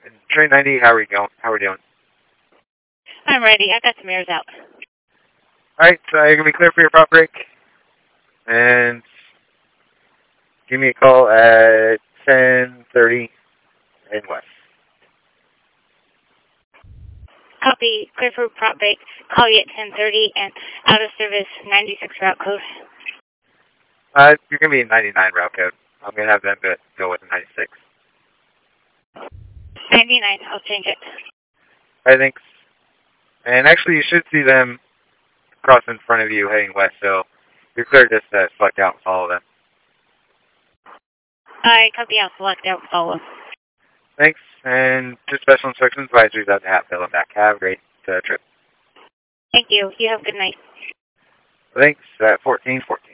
Train 90, how are we going? How are we doing? I'm ready. I got some airs out. Alright, so you're going to be clear for your prop break. And give me a call at 10:30 in West. Copy. Clear for prop break. Call you at 10:30 and out of service 96 route code. You're going to be in 99 route code. I'm going to have them go with 96. 99. I'll change it. Alright, thanks. And actually, you should see them cross in front of you heading west, so you're clear just to select out and follow them. I copy. I'll select out follow. Thanks, and just special instructions, advisories out to Hatfield and back. Have a great trip. Thank you. You have a good night. Thanks, at 14:14.